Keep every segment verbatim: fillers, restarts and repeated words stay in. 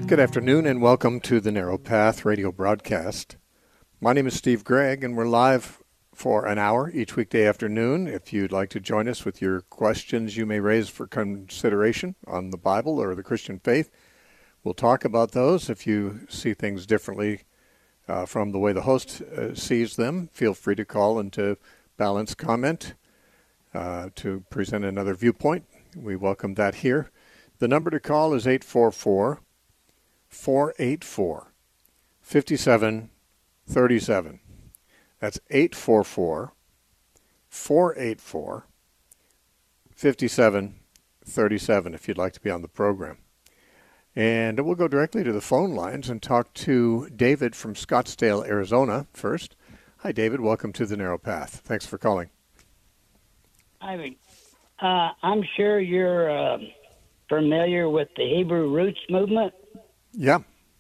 Good afternoon and welcome to the Narrow Path radio broadcast. My name is Steve Gregg and we're live for an hour each weekday afternoon. If you'd like to join us with your questions you may raise for consideration on the Bible or the Christian faith, we'll talk about those. If you see things differently uh, from the way the host uh, sees them, feel free to call and to balance comment uh, to present another viewpoint. We welcome that here. The number to call is eight four four, four eight four, five seven three seven. That's eight four four, four eight four, five seven three seven if you'd like to be on the program. And we'll go directly to the phone lines and talk to David from Scottsdale, Arizona first. Hi, David. Welcome to the Narrow Path. Thanks for calling. Hi, uh, I'm sure you're uh, familiar with the Hebrew Roots movement. Yeah.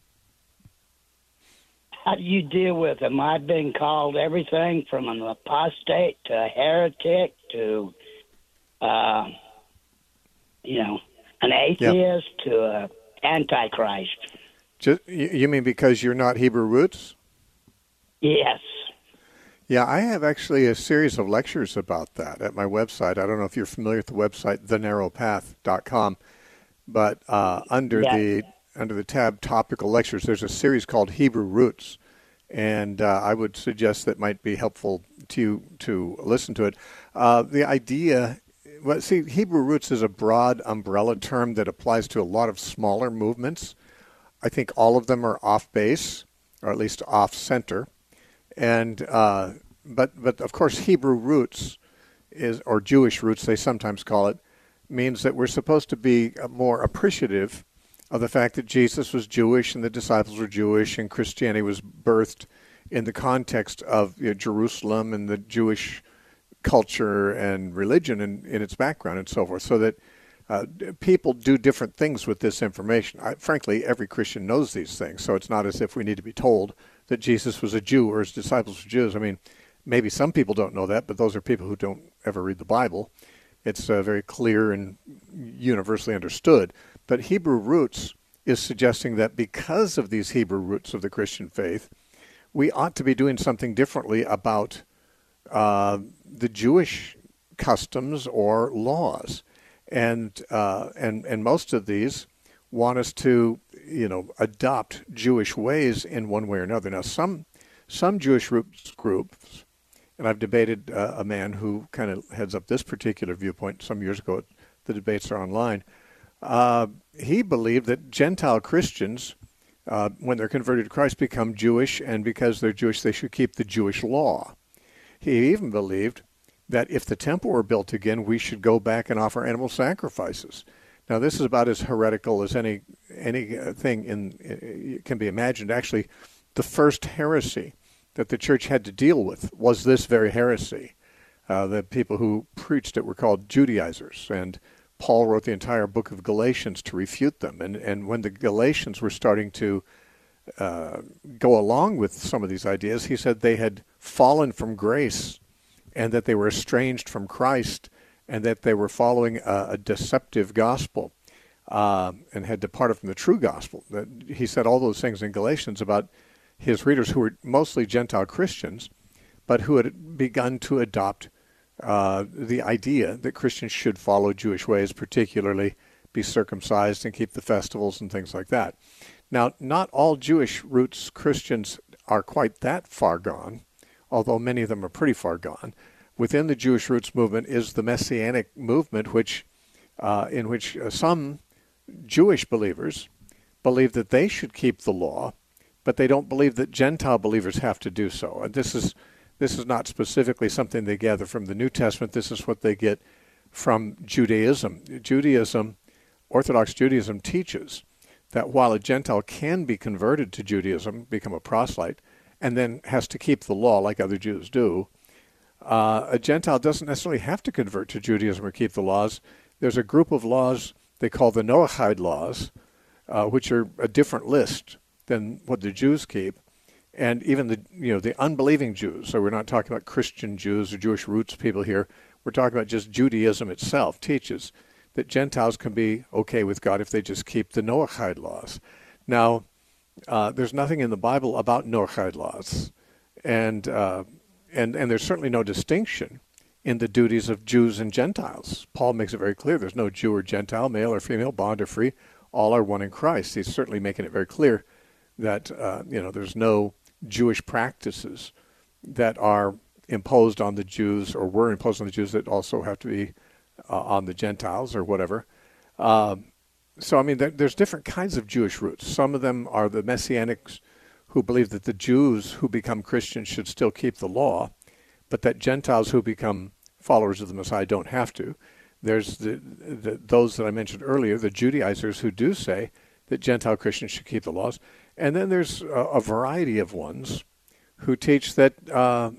How do you deal with them? I've been called everything from an apostate to a heretic to, uh, you know, an atheist yeah. to a antichrist. Just, you mean because you're not Hebrew Roots? Yes. Yeah, I have actually a series of lectures about that at my website. I don't know if you're familiar with the website, the narrow path dot com, but uh, under yeah. the under the tab Topical Lectures, there's a series called Hebrew Roots, and uh, I would suggest that might be helpful to you to listen to it. Uh, the idea, well, see, Hebrew Roots is a broad umbrella term that applies to a lot of smaller movements. I think all of them are off base, or at least off center. And uh, but but of course Hebrew roots is, or Jewish roots they sometimes call it, means that we're supposed to be more appreciative of the fact that Jesus was Jewish and the disciples were Jewish and Christianity was birthed in the context of you know, Jerusalem and the Jewish culture and religion and in its background and so forth. So that uh, people do different things with this information. I, frankly, every Christian knows these things, so it's not as if we need to be told that Jesus was a Jew or his disciples were Jews. I mean, maybe some people don't know that, but those are people who don't ever read the Bible. It's uh, very clear and universally understood. But Hebrew roots is suggesting that because of these Hebrew roots of the Christian faith, we ought to be doing something differently about uh, the Jewish customs or laws. And uh, and and most of these want us to, you know, adopt Jewish ways in one way or another. Now, some some Jewish roots groups, and I've debated uh, a man who kind of heads up this particular viewpoint some years ago. The debates are online. Uh, he believed that Gentile Christians, uh, when they're converted to Christ, become Jewish, and because they're Jewish, they should keep the Jewish law. He even believed that if the temple were built again, we should go back and offer animal sacrifices. Now, this is about as heretical as any anything in, in can be imagined. Actually, the first heresy that the church had to deal with was this very heresy. Uh, the people who preached it were called Judaizers, and Paul wrote the entire book of Galatians to refute them. And, and when the Galatians were starting to uh, go along with some of these ideas, he said they had fallen from grace and that they were estranged from Christ and that they were following a, a deceptive gospel uh, and had departed from the true gospel. He said all those things in Galatians about his readers who were mostly Gentile Christians, but who had begun to adopt uh, the idea that Christians should follow Jewish ways, particularly be circumcised and keep the festivals and things like that. Now, not all Jewish roots Christians are quite that far gone, although many of them are pretty far gone. Within the Jewish roots movement is the Messianic movement, which, uh, in which uh, some Jewish believers believe that they should keep the law, but they don't believe that Gentile believers have to do so. And this is this is not specifically something they gather from the New Testament. This is what they get from Judaism. Judaism, Orthodox Judaism, teaches that while a Gentile can be converted to Judaism, become a proselyte, and then has to keep the law like other Jews do, uh, a Gentile doesn't necessarily have to convert to Judaism or keep the laws. There's a group of laws they call the Noahide laws, uh, which are a different list than what the Jews keep. And even the you know the unbelieving Jews, so we're not talking about Christian Jews or Jewish roots people here, we're talking about just Judaism itself teaches that Gentiles can be okay with God if they just keep the Noahide laws. Now, uh, there's nothing in the Bible about Noachide laws, and uh, and and there's certainly no distinction in the duties of Jews and Gentiles. Paul makes it very clear there's no Jew or Gentile, male or female, bond or free. All are one in Christ. He's certainly making it very clear that uh, you know there's no Jewish practices that are imposed on the Jews or were imposed on the Jews that also have to be uh, on the Gentiles or whatever. Um, so, I mean, there, there's different kinds of Jewish roots. Some of them are the Messianics who believe that the Jews who become Christians should still keep the law, but that Gentiles who become followers of the Messiah don't have to. There's the, the, those that I mentioned earlier, the Judaizers, who do say that Gentile Christians should keep the laws. And then there's a, a variety of ones who teach that, uh,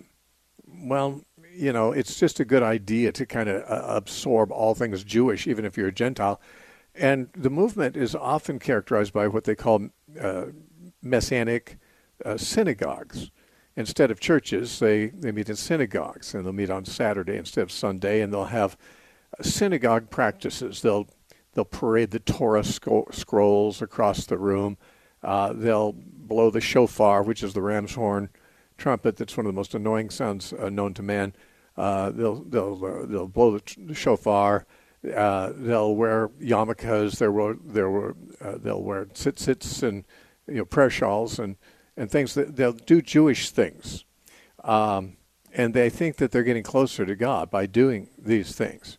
well, you know, it's just a good idea to kind of uh, absorb all things Jewish, even if you're a Gentile. And the movement is often characterized by what they call uh, Messianic uh, synagogues. Instead of churches, they, they meet in synagogues, and they'll meet on Saturday instead of Sunday, and they'll have synagogue practices. They'll they'll parade the Torah sc- scrolls across the room. Uh, they'll blow the shofar, which is the ram's horn trumpet. That's one of the most annoying sounds uh, known to man. Uh, they'll they'll uh, they'll blow the, the shofar. Uh, they'll wear yarmulkes. They'll they'll uh, they'll wear tzitzits and you know prayer shawls and and things that they'll do Jewish things, um, and they think that they're getting closer to God by doing these things.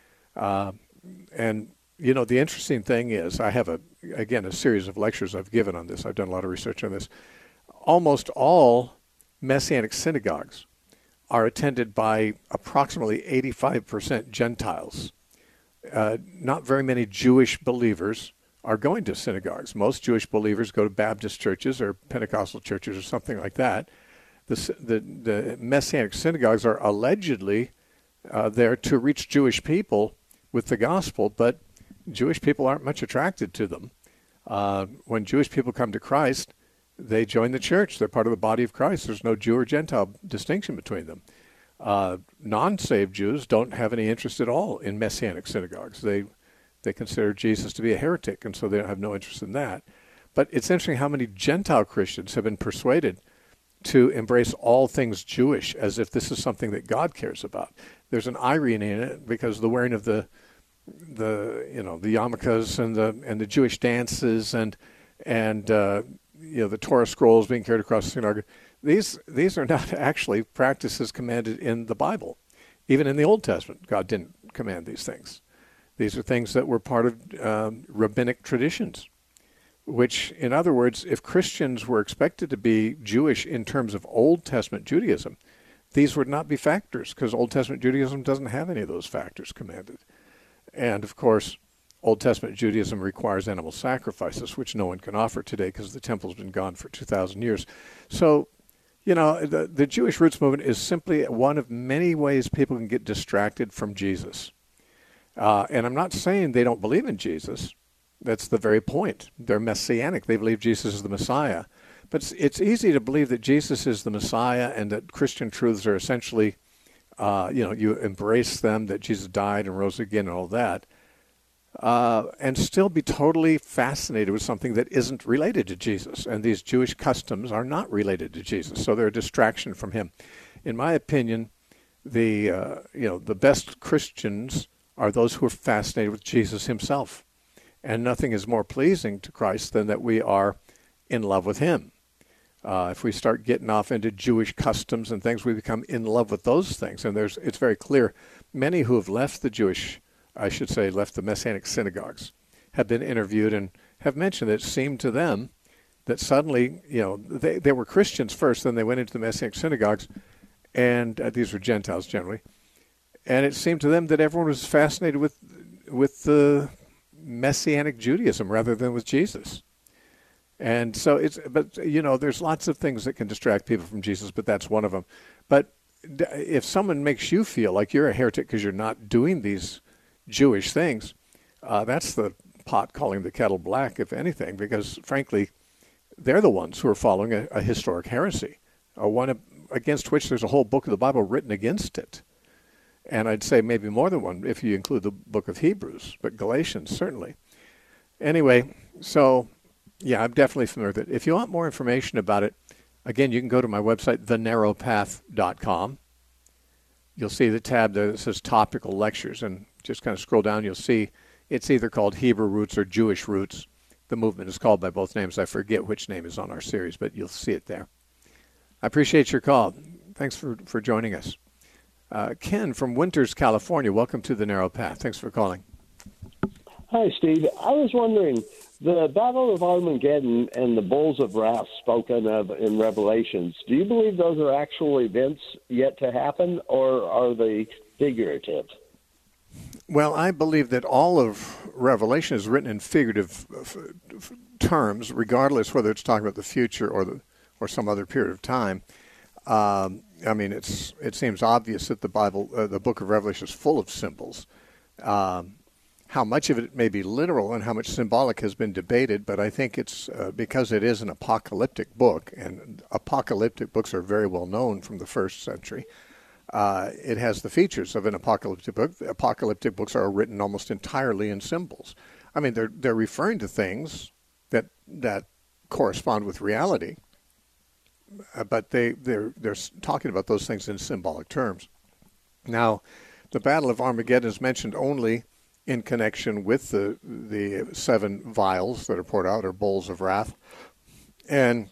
Uh, and, you know, the interesting thing is I have, a again, a series of lectures I've given on this. I've done a lot of research on this. Almost all Messianic synagogues are attended by approximately eighty-five percent Gentiles. Uh, not very many Jewish believers are going to synagogues. Most Jewish believers go to Baptist churches or Pentecostal churches or something like that. The, the, the Messianic synagogues are allegedly uh, there to reach Jewish people with the gospel, but Jewish people aren't much attracted to them. Uh, when Jewish people come to Christ, they join the church. They're part of the body of Christ. There's no Jew or Gentile distinction between them. Uh, non-saved Jews don't have any interest at all in Messianic synagogues. They they consider Jesus to be a heretic, and so they have no interest in that. But it's interesting how many Gentile Christians have been persuaded to embrace all things Jewish as if this is something that God cares about. There's an irony in it because the wearing of the the you know the yarmulkes and the and the Jewish dances and and uh, you know the Torah scrolls being carried across the synagogue. These these are not actually practices commanded in the Bible. Even in the Old Testament, God didn't command these things. These are things that were part of um, rabbinic traditions, which, in other words, if Christians were expected to be Jewish in terms of Old Testament Judaism, these would not be factors because Old Testament Judaism doesn't have any of those factors commanded. And, of course, Old Testament Judaism requires animal sacrifices, which no one can offer today because the temple's been gone for two thousand years. So, you know, the, the Jewish roots movement is simply one of many ways people can get distracted from Jesus. Uh, and I'm not saying they don't believe in Jesus. That's the very point. They're messianic. They believe Jesus is the Messiah. But it's, it's easy to believe that Jesus is the Messiah and that Christian truths are essentially, uh, you know, you embrace them, that Jesus died and rose again and all that, uh, and still be totally fascinated with something that isn't related to Jesus. And these Jewish customs are not related to Jesus, so they're a distraction from him. In my opinion, the uh, you know the best Christians are those who are fascinated with Jesus himself. And nothing is more pleasing to Christ than that we are in love with him. Uh, if we start getting off into Jewish customs and things, we become in love with those things. And there's it's very clear. Many who have left the Jewish, I should say, left the Messianic synagogues, have been interviewed and have mentioned that it seemed to them that suddenly, you know, they, they were Christians first, then they went into the Messianic synagogues, and uh, these were Gentiles generally, and it seemed to them that everyone was fascinated with with the Messianic Judaism rather than with Jesus. And so it's, but you know, there's lots of things that can distract people from Jesus, but that's one of them. But if someone makes you feel like you're a heretic because you're not doing these Jewish things, uh, that's the pot calling the kettle black, if anything, because frankly, they're the ones who are following a, a historic heresy, a one against which there's a whole book of the Bible written against it. And I'd say maybe more than one if you include the book of Hebrews, but Galatians certainly. Anyway, so Yeah, I'm definitely familiar with it. If you want more information about it, again, you can go to my website, the narrow path dot com. You'll see the tab there that says topical lectures, and just kind of scroll down, you'll see it's either called Hebrew Roots or Jewish Roots. The movement is called by both names. I forget which name is on our series, but you'll see it there. I appreciate your call. Thanks for, for joining us. Uh, Ken from Winters, California, welcome to the Narrow Path. Thanks for calling. Hi, Steve. I was wondering, the Battle of Armageddon and the Bulls of Wrath spoken of in Revelations, do you believe those are actual events yet to happen, or are they figurative? Well, I believe that all of Revelation is written in figurative terms, regardless whether it's talking about the future or the or some other period of time. Um, I mean, it's it seems obvious that the Bible, uh, the Book of Revelation, is full of symbols. Um, how much of it may be literal and how much symbolic has been debated, but I think it's uh, because it is an apocalyptic book, and apocalyptic books are very well known from the first century. Uh, it has the features of an apocalyptic book. Apocalyptic books are written almost entirely in symbols. I mean, they're they're referring to things that that correspond with reality, uh, but they they're they're talking about those things in symbolic terms. Now, the Battle of Armageddon is mentioned only in connection with the the seven vials that are poured out, or bowls of wrath, and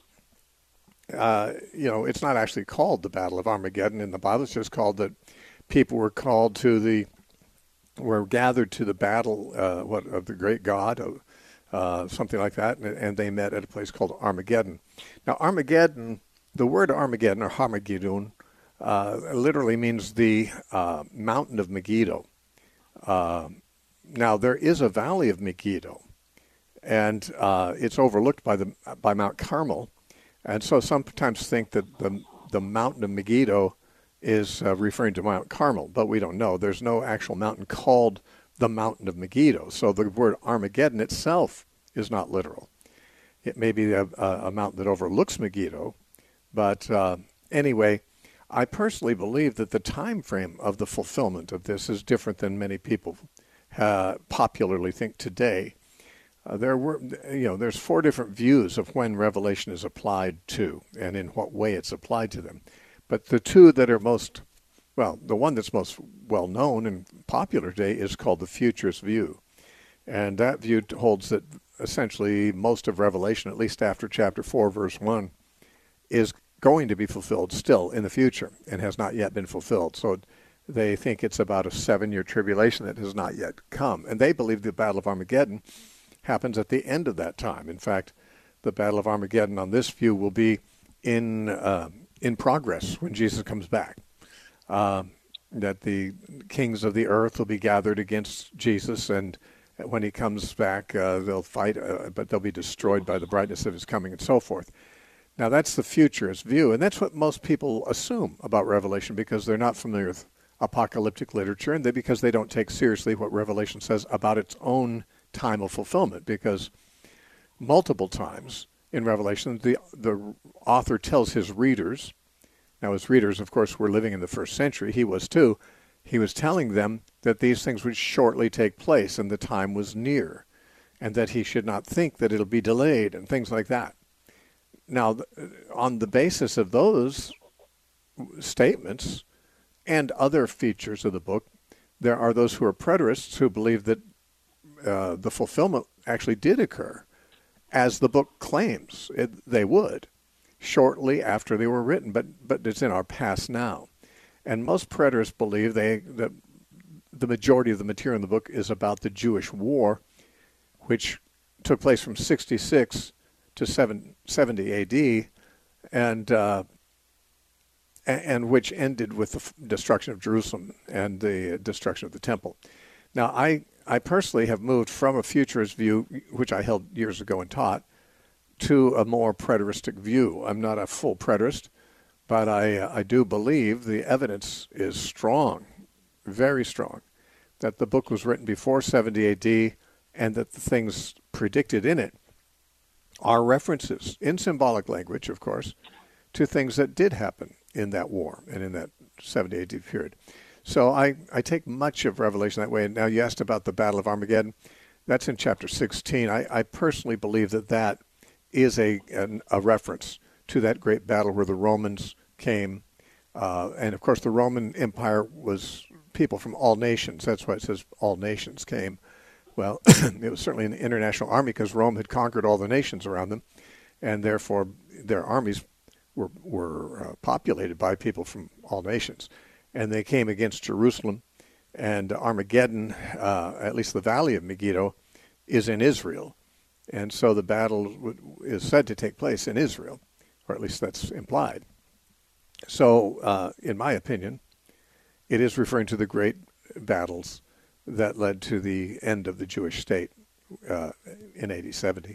Uh, you know, it's not actually called the Battle of Armageddon in the Bible. It's just called that people were called to the, were gathered to the battle, uh, what, of the great God, uh, something like that, and, and they met at a place called Armageddon. Now, Armageddon, the word Armageddon, or Harmageddon, uh, literally means the uh, mountain of Megiddo. Uh, now, there is a valley of Megiddo, and uh, it's overlooked by the by Mount Carmel. And so sometimes think that the the mountain of Megiddo is uh, referring to Mount Carmel, but we don't know. There's no actual mountain called the mountain of Megiddo. So the word Armageddon itself is not literal. It may be a, a mountain that overlooks Megiddo, but uh, anyway, I personally believe that the time frame of the fulfillment of this is different than many people uh, popularly think today. Uh, there were, you know, there's four different views of when Revelation is applied to and in what way it's applied to them. But the two that are most, well, the one that's most well known and popular today is called the futurist view. And that view holds that essentially most of Revelation, at least after chapter four, verse one, is going to be fulfilled still in the future and has not yet been fulfilled. So they think it's about a seven-year tribulation that has not yet come. And they believe the Battle of Armageddon happens at the end of that time. In fact, the Battle of Armageddon on this view will be in uh, in progress when Jesus comes back. Uh, that the kings of the earth will be gathered against Jesus, and when he comes back, uh, they'll fight, uh, but they'll be destroyed by the brightness of his coming and so forth. Now, that's the futurist view, and that's what most people assume about Revelation because they're not familiar with apocalyptic literature, and they, because they don't take seriously what Revelation says about its own time of fulfillment, because multiple times in Revelation the the author tells his readers, now his readers of course were living in the first century, he was too, he was telling them that these things would shortly take place and the time was near, and that he should not think that it'll be delayed and things like that. Now, on the basis of those statements and other features of the book, there are those who are preterists who believe that Uh, the fulfillment actually did occur, as the book claims it, they would, shortly after they were written, but but it's in our past now. And most preterists believe they that the majority of the material in the book is about the Jewish war, which took place from sixty-six to seventy A D, and uh, and which ended with the destruction of Jerusalem and the destruction of the temple. Now, I I personally have moved from a futurist view, which I held years ago and taught, to a more preteristic view. I'm not a full preterist, but I, uh, I do believe the evidence is strong, very strong, that the book was written before seventy A D and that the things predicted in it are references, in symbolic language, of course, to things that did happen in that war and in that seventy A D period. So I, I take much of Revelation that way. And now you asked about the Battle of Armageddon. That's in chapter sixteen. I, I personally believe that that is a an, a reference to that great battle where the Romans came. Uh, and, of course, the Roman Empire was people from all nations. That's why it says all nations came. Well, it was certainly an international army because Rome had conquered all the nations around them, and therefore their armies were, were uh, populated by people from all nations. And they came against Jerusalem, and Armageddon, uh, at least the Valley of Megiddo, is in Israel. And so the battle is said to take place in Israel, or at least that's implied. So, uh, in my opinion, it is referring to the great battles that led to the end of the Jewish state uh, in A D seventy.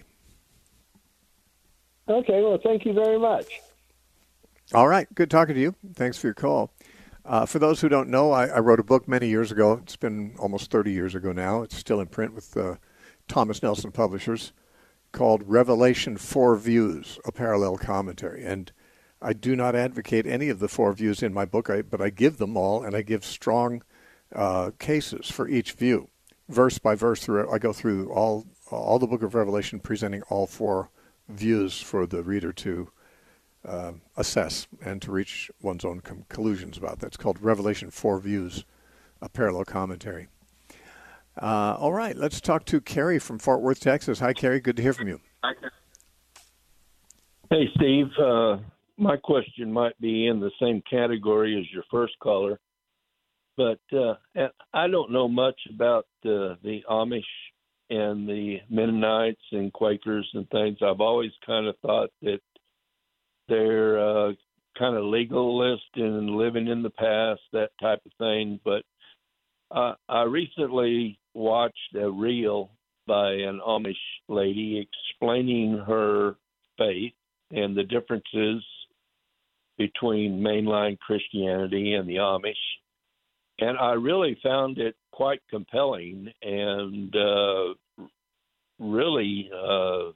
Okay, well, thank you very much. All right, good talking to you. Thanks for your call. Uh, for those who don't know, I, I wrote a book many years ago. It's been almost thirty years ago now. It's still in print with uh, Thomas Nelson Publishers, called Revelation Four Views, a Parallel Commentary. And I do not advocate any of the four views in my book, I, but I give them all, and I give strong uh, cases for each view, verse by verse. Through I go through all all the book of Revelation, presenting all four views for the reader to uh, assess and to reach one's own conclusions about. That's called Revelation Four Views, a Parallel Commentary. Uh, all right, let's talk to Kerry from Fort Worth, Texas. Hi, Kerry. Good to hear from you. Hey, Steve. Uh, my question might be in the same category as your first caller, but uh, I don't know much about uh, the Amish and the Mennonites and Quakers and things. I've always kind of thought that they're uh, kind of legalist and living in the past, that type of thing. But uh, I recently watched a reel by an Amish lady explaining her faith and the differences between mainline Christianity and the Amish. And I really found it quite compelling and uh, really uh,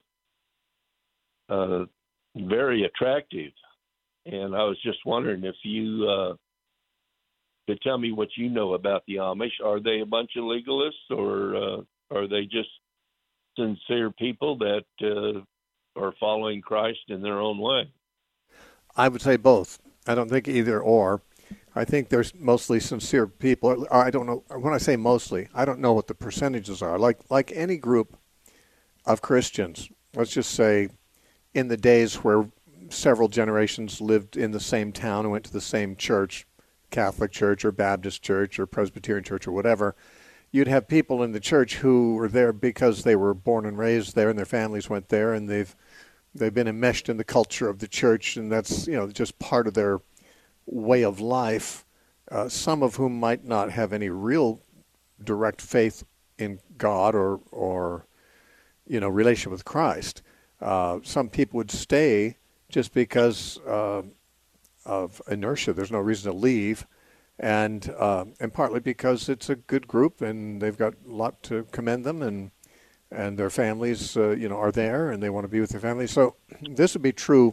uh, very attractive. And I was just wondering if you uh, could tell me what you know about the Amish. Are they a bunch of legalists, or uh, are they just sincere people that uh, are following Christ in their own way? I would say both. I don't think either or. I think there's mostly sincere people. I don't know. When I say mostly, I don't know what the percentages are. Like like any group of Christians, let's just say in the days where several generations lived in the same town and went to the same church, Catholic church or Baptist church or Presbyterian church or whatever, you'd have people in the church who were there because they were born and raised there and their families went there, and they've they've been enmeshed in the culture of the church, and that's, you know, just part of their way of life, uh, some of whom might not have any real direct faith in God or, or you know, relation with Christ. Uh, some people would stay just because uh, of inertia. There's no reason to leave, and uh, and partly because it's a good group and they've got a lot to commend them, and and their families, uh, you know, are there and they want to be with their families. So this would be true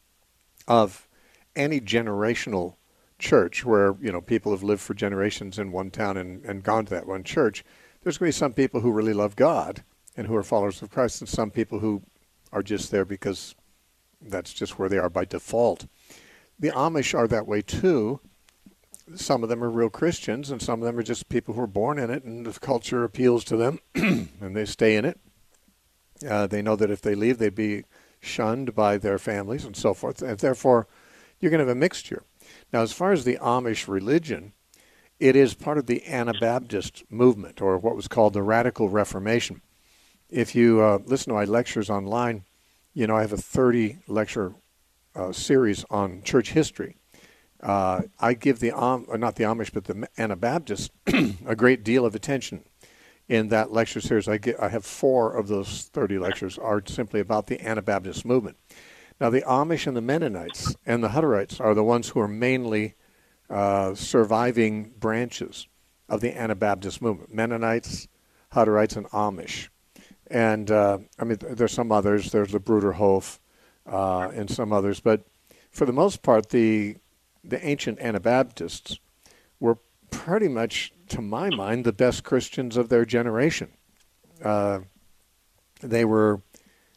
of any generational church where, you know, people have lived for generations in one town and, and gone to that one church. There's going to be some people who really love God and who are followers of Christ, and some people who are just there because that's just where they are by default. The Amish are that way too. Some of them are real Christians, and some of them are just people who are born in it, and the culture appeals to them, and they stay in it. Uh, they know that if they leave, they'd be shunned by their families and so forth, and therefore you're going to have a mixture. Now, as far as the Amish religion, it is part of the Anabaptist movement, or what was called the Radical Reformation. If you uh, listen to my lectures online, you know, I have a thirty lecture uh, series on church history. Uh, I give the, Am- not the Amish, but the Anabaptists a great deal of attention in that lecture series. I, get, I have four of those thirty lectures are simply about the Anabaptist movement. Now, the Amish and the Mennonites and the Hutterites are the ones who are mainly uh, surviving branches of the Anabaptist movement. Mennonites, Hutterites, and Amish. And, uh, I mean, there's some others. There's the Bruderhof uh, and some others. But for the most part, the the ancient Anabaptists were pretty much, to my mind, the best Christians of their generation. Uh, they were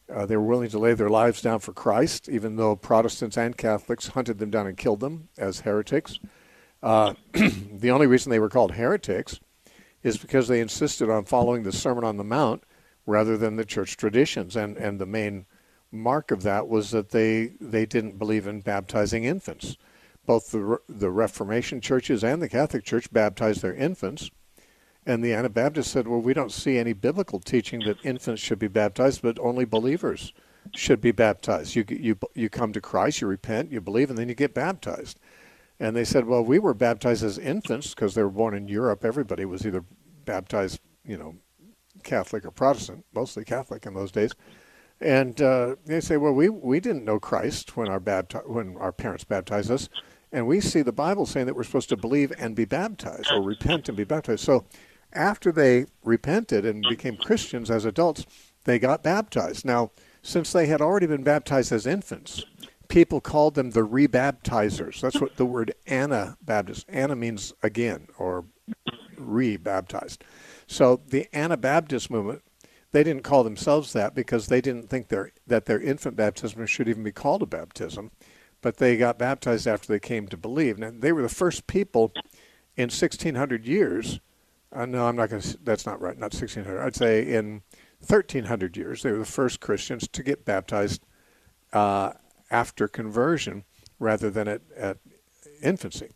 Uh, they were willing to lay their lives down for Christ, even though Protestants and Catholics hunted them down and killed them as heretics. Uh, the only reason they were called heretics is because they insisted on following the Sermon on the Mount rather than the church traditions. And, and the main mark of that was that they, they didn't believe in baptizing infants. Both the, the Reformation churches and the Catholic Church baptized their infants. And the Anabaptists said, well, we don't see any biblical teaching that infants should be baptized, but only believers should be baptized. You, you, you come to Christ, you repent, you believe, and then you get baptized. And they said, well, we were baptized as infants because they were born in Europe. Everybody was either baptized, you know, Catholic or Protestant, mostly Catholic in those days. And uh, they say, well, we, we didn't know Christ when our bapti- when our parents baptized us. And we see the Bible saying that we're supposed to believe and be baptized, or repent and be baptized. So after they repented and became Christians as adults, they got baptized. Now, since they had already been baptized as infants, people called them the rebaptizers. That's what the word Anabaptist, Ana means again, or re-baptized. So the Anabaptist movement, they didn't call themselves that because they didn't think their, that their infant baptism should even be called a baptism, but they got baptized after they came to believe. Now, they were the first people in sixteen hundred years. Uh, no, I'm not going to, that's not right, not sixteen hundred. I'd say in thirteen hundred years, they were the first Christians to get baptized uh, after conversion rather than at, at infancy.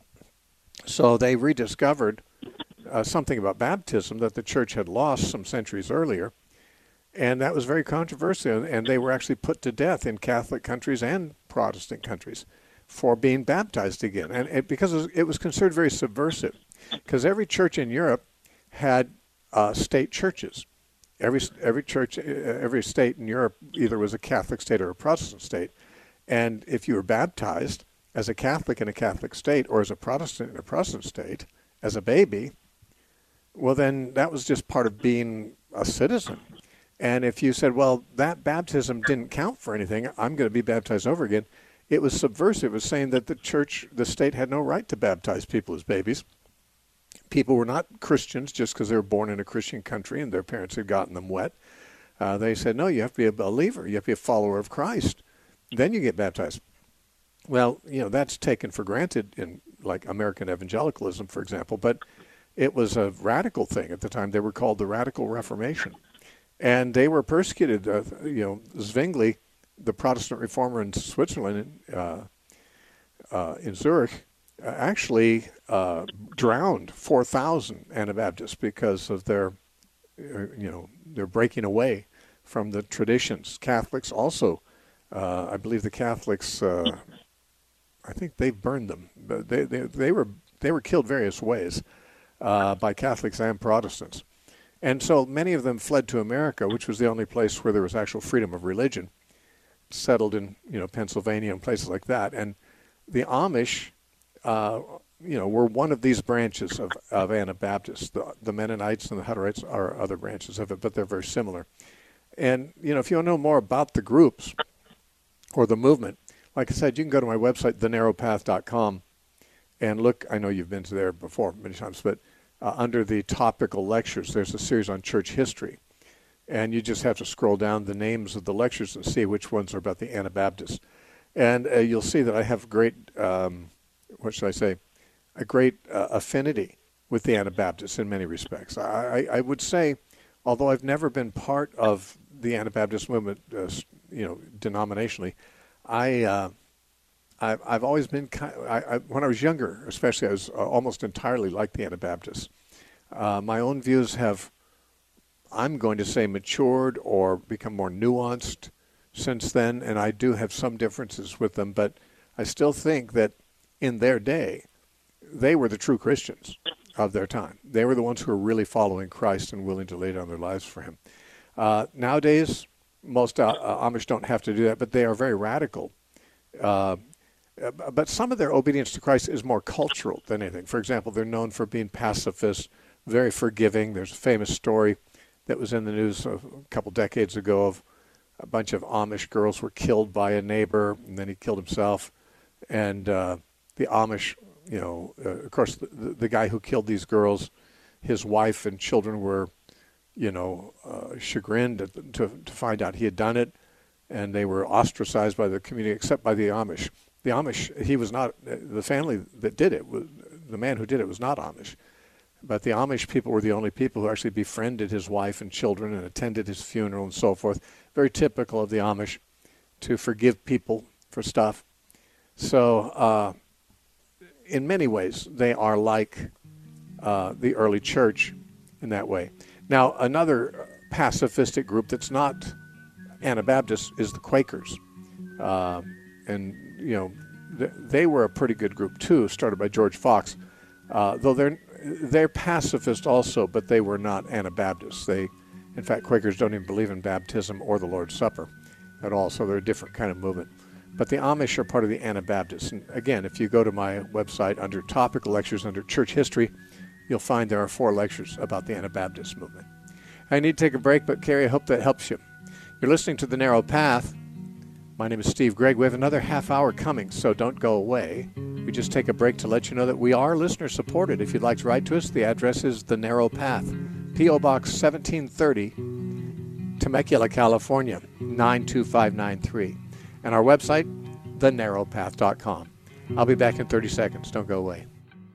So they rediscovered uh, something about baptism that the church had lost some centuries earlier, and that was very controversial, and they were actually put to death in Catholic countries and Protestant countries for being baptized again. And it, because it was, it was considered very subversive, because every church in Europe had uh, state churches. Every every church, every state in Europe either was a Catholic state or a Protestant state. And if you were baptized as a Catholic in a Catholic state or as a Protestant in a Protestant state, as a baby, well, then that was just part of being a citizen. And if you said, well, that baptism didn't count for anything, I'm going to be baptized over again, it was subversive. It was saying that the church, the state had no right to baptize people as babies. People were not Christians just because they were born in a Christian country and their parents had gotten them wet. Uh, they said, no, you have to be a believer. You have to be a follower of Christ. Then you get baptized. Well, you know, that's taken for granted in, like, American evangelicalism, for example, but it was a radical thing at the time. They were called the Radical Reformation. And they were persecuted. Uh, you know, Zwingli, the Protestant reformer in Switzerland, uh, uh, in Zurich, uh, actually uh, drowned four thousand Anabaptists because of their, uh, you know, their breaking away from the traditions. Catholics also, uh, I believe the Catholics, uh, I think they burned them. But they, they, they were they were killed various ways uh, by Catholics and Protestants. And so many of them fled to America, which was the only place where there was actual freedom of religion, settled in, you know, Pennsylvania and places like that. And the Amish, uh, you know, were one of these branches of, of Anabaptists. The, the Mennonites and the Hutterites are other branches of it, but they're very similar. And, you know, if you want to know more about the groups or the movement, like I said, you can go to my website, the narrow path dot com, and look. I know you've been to there before many times, but Uh, under the topical lectures, there's a series on church history. And you just have to scroll down the names of the lectures and see which ones are about the Anabaptists. And uh, you'll see that I have great, um, what should I say, a great uh, affinity with the Anabaptists in many respects. I, I, I would say, although I've never been part of the Anabaptist movement, uh, you know, denominationally, I... Uh, I've always been, kind of, I, I, when I was younger, especially, I was uh, almost entirely like the Anabaptists. Uh, my own views have, I'm going to say, matured or become more nuanced since then, and I do have some differences with them, but I still think that in their day, they were the true Christians of their time. They were the ones who were really following Christ and willing to lay down their lives for him. Uh, nowadays, most uh, Amish don't have to do that, but they are very radical. Uh, But some of their obedience to Christ is more cultural than anything. For example, they're known for being pacifists, very forgiving. There's a famous story that was in the news a couple decades ago of a bunch of Amish girls were killed by a neighbor, and then he killed himself. And uh, the Amish, you know, uh, of course, the, the guy who killed these girls, his wife and children were, you know, uh, chagrined to, to find out he had done it. and they were ostracized by the community except by the Amish. The Amish, he was not, the family that did it, was, the man who did it was not Amish. But the Amish people were the only people who actually befriended his wife and children and attended his funeral and so forth. Very typical of the Amish to forgive people for stuff. So uh, in many ways, they are like uh, the early church in that way. Now, another pacifistic group that's not Anabaptist is the Quakers. Uh, and, you know, th- they were a pretty good group, too, started by George Fox. Uh, though they're they're pacifist also, but they were not Anabaptists. They, in fact, Quakers don't even believe in baptism or the Lord's Supper at all, so they're a different kind of movement. But the Amish are part of the Anabaptists. And again, if you go to my website under topical lectures under church history, you'll find there are four lectures about the Anabaptist movement. I need to take a break, but Carrie, I hope that helps you. You're listening to The Narrow Path. My name is Steve Gregg. We have another half hour coming, so don't go away. We just take a break to let you know that we are listener-supported. If you'd like to write to us, the address is The Narrow Path, P O. Box seventeen thirty, Temecula, California, nine two five nine three. And our website, the narrow path dot com. I'll be back in thirty seconds. Don't go away.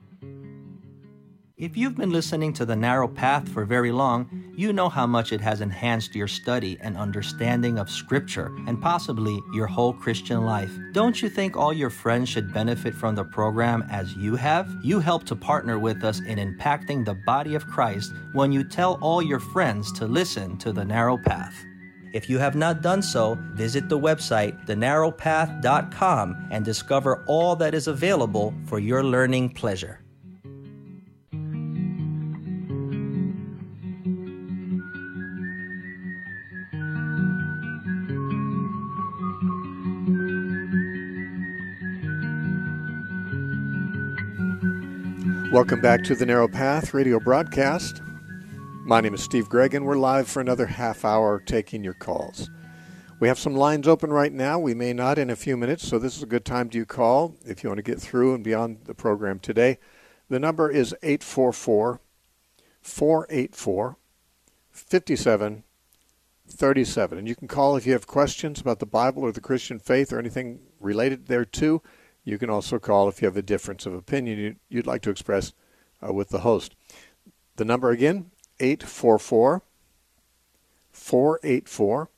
If you've been listening to The Narrow Path for very long, you know how much it has enhanced your study and understanding of Scripture and possibly your whole Christian life. Don't you think all your friends should benefit from the program as you have? You help to partner with us in impacting the body of Christ when you tell all your friends to listen to The Narrow Path. If you have not done so, visit the website the narrow path dot com and discover all that is available for your learning pleasure. Welcome back to the Narrow Path radio broadcast. My name is Steve Gregg, and we're live for another half hour taking your calls. We have some lines open right now. We may not in a few minutes, so this is a good time to call if you want to get through and beyond the program today. The number is eight four four, four eight four, five seven three seven. And you can call if you have questions about the Bible or the Christian faith or anything related thereto. You can also call if you have a difference of opinion you'd like to express uh, with the host. The number again, eight four four, four eight four,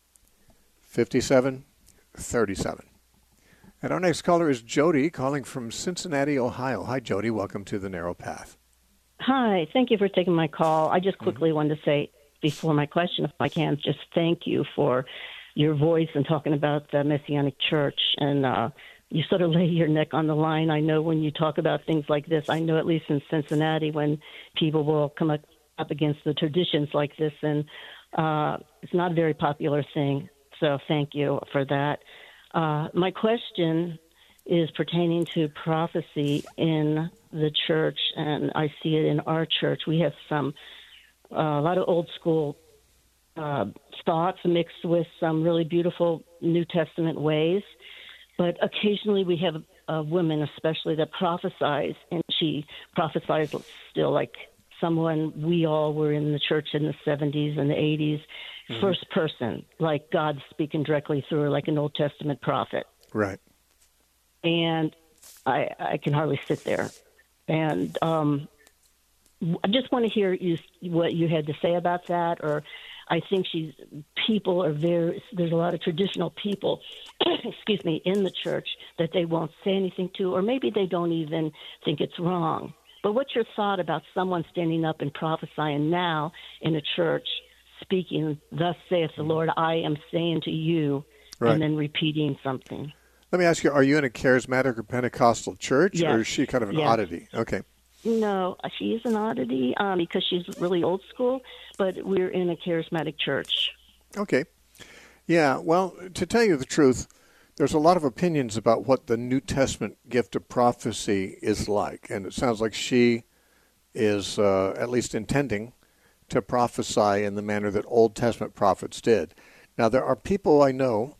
five seven three seven. And our next caller is Jody, calling from Cincinnati, Ohio. Hi, Jody. Welcome to The Narrow Path. Hi. Thank you for taking my call. I just quickly mm-hmm. wanted to say, before my question, if I can, just thank you for your voice and talking about the Messianic Church. And uh, you sort of lay your neck on the line. I know when you talk about things like this, I know at least in Cincinnati when people will come up, up against the traditions like this, and uh, it's not a very popular thing. So thank you for that. Uh, my question is pertaining to prophecy in the church, and I see it in our church. We have some uh, a lot of old school uh, thoughts mixed with some really beautiful New Testament ways. But occasionally we have a woman, especially, that prophesies, and she prophesies still like someone we all were in the church in the seventies and the eighties, mm-hmm. first person, like God speaking directly through her, like an Old Testament prophet. Right. And I, I can hardly sit there. And um, I just want to hear you what you had to say about that, or I think she's people are very, there's a lot of traditional people, excuse me, in the church that they won't say anything to, or maybe they don't even think it's wrong. But what's your thought about someone standing up and prophesying now in a church, speaking, thus saith the Lord, I am saying to you, right, and then repeating something? Let me ask you, are you in a charismatic or Pentecostal church, yes. or is she kind of an yes. oddity? Okay. No, she is an oddity um, because she's really old school, but we're in a charismatic church. Okay. Yeah, well, to tell you the truth, there's a lot of opinions about what the New Testament gift of prophecy is like, and it sounds like she is uh, at least intending to prophesy in the manner that Old Testament prophets did. Now, there are people I know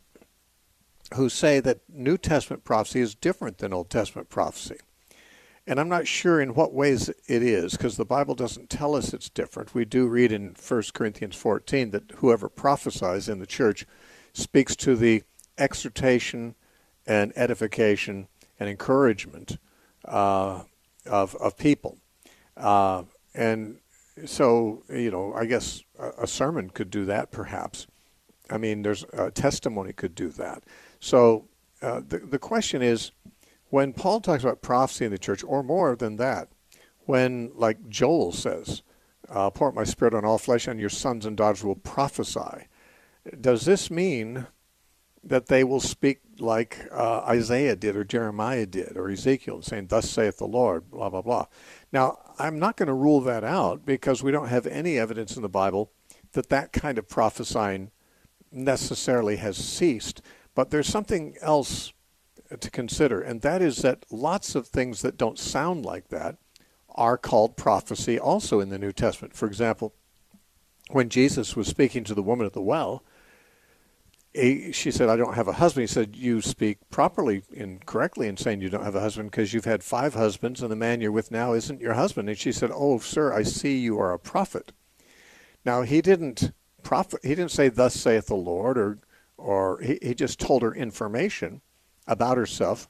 who say that New Testament prophecy is different than Old Testament prophecy. And I'm not sure in what ways it is, because the Bible doesn't tell us it's different. We do read in First Corinthians fourteen that whoever prophesies in the church speaks to the exhortation and edification and encouragement uh, of of people. Uh, and so, you know, I guess a, a sermon could do that, perhaps. I mean, there's a testimony could do that. So uh, the the question is, when Paul talks about prophecy in the church, or more than that, when, like Joel says, I'll pour out my spirit on all flesh, and your sons and daughters will prophesy, does this mean that they will speak like uh, Isaiah did, or Jeremiah did, or Ezekiel, saying, thus saith the Lord, blah, blah, blah? Now, I'm not going to rule that out, because we don't have any evidence in the Bible that that kind of prophesying necessarily has ceased. But there's something else to consider, and that is that lots of things that don't sound like that are called prophecy also in the New Testament. For example, when Jesus was speaking to the woman at the well, he, she said, I don't have a husband. He said, you speak properly and correctly in saying you don't have a husband, because you've had five husbands and the man you're with now isn't your husband. And she said, oh, sir, I see you are a prophet. Now, he didn't prophet, he didn't say, thus saith the Lord, or, or he, he just told her information about herself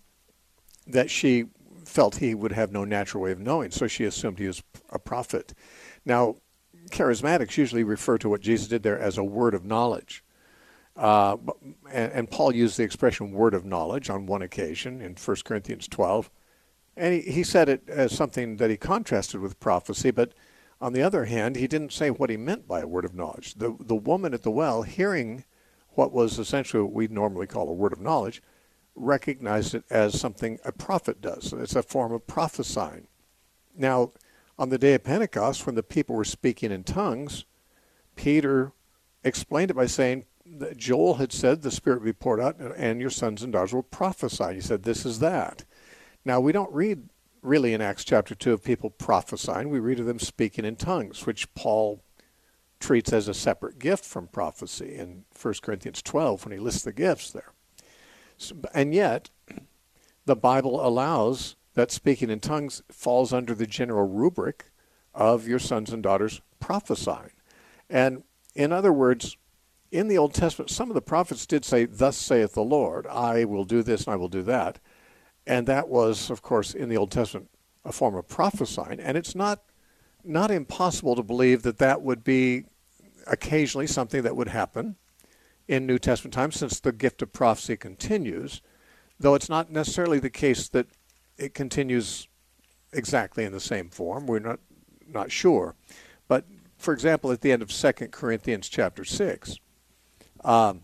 that she felt he would have no natural way of knowing, so she assumed he was a prophet. Now, charismatics usually refer to what Jesus did there as a word of knowledge. Uh, and, and Paul used the expression word of knowledge on one occasion in First Corinthians twelve. And he, he said it as something that he contrasted with prophecy, but on the other hand, he didn't say what he meant by a word of knowledge. The, the woman at the well, hearing what was essentially what we normally call a word of knowledge, recognized it as something a prophet does. It's a form of prophesying. Now, on the day of Pentecost, when the people were speaking in tongues, Peter explained it by saying that Joel had said the Spirit would be poured out and your sons and daughters will prophesy. He said, this is that. Now, we don't read really in Acts chapter two of people prophesying. We read of them speaking in tongues, which Paul treats as a separate gift from prophecy in First Corinthians twelve when he lists the gifts there. So, and yet, the Bible allows that speaking in tongues falls under the general rubric of your sons and daughters prophesying. And in other words, in the Old Testament, some of the prophets did say, thus saith the Lord, I will do this and I will do that. And that was, of course, in the Old Testament, a form of prophesying. And it's not not impossible to believe that that would be occasionally something that would happen in New Testament times, since the gift of prophecy continues, though it's not necessarily the case that it continues exactly in the same form. We're not not sure. But, for example, at the end of Second Corinthians chapter six um,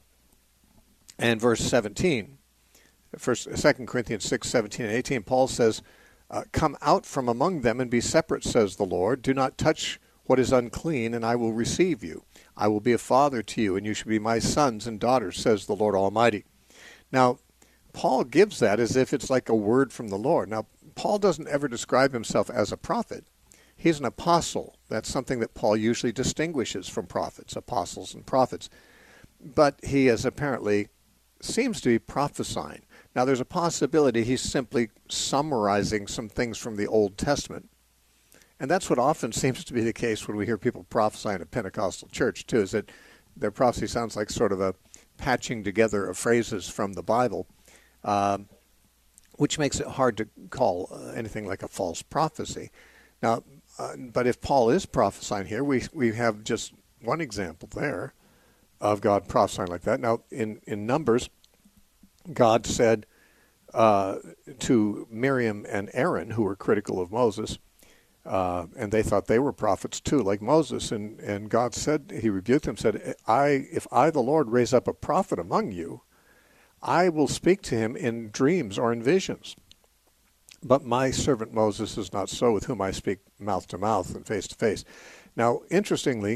and verse seventeen, First, Second Corinthians six, seventeen and eighteen, Paul says, uh, come out from among them and be separate, says the Lord. Do not touch what is unclean, and I will receive you. I will be a father to you, and you shall be my sons and daughters, says the Lord Almighty. Now, Paul gives that as if it's like a word from the Lord. Now, Paul doesn't ever describe himself as a prophet. He's an apostle. That's something that Paul usually distinguishes from prophets, apostles and prophets. But he is apparently seems to be prophesying. Now, there's a possibility he's simply summarizing some things from the Old Testament. And that's what often seems to be the case when we hear people prophesying in a Pentecostal church, too, is that their prophecy sounds like sort of a patching together of phrases from the Bible, um, which makes it hard to call uh, anything like a false prophecy. Now, uh, but if Paul is prophesying here, we we have just one example there of God prophesying like that. Now, in, in Numbers, God said uh, to Miriam and Aaron, who were critical of Moses, uh, and they thought they were prophets too, like Moses, and, and God said, he rebuked them, said, I, if I, the Lord, raise up a prophet among you, I will speak to him in dreams or in visions. But my servant Moses is not so, with whom I speak mouth to mouth and face to face. Now, interestingly,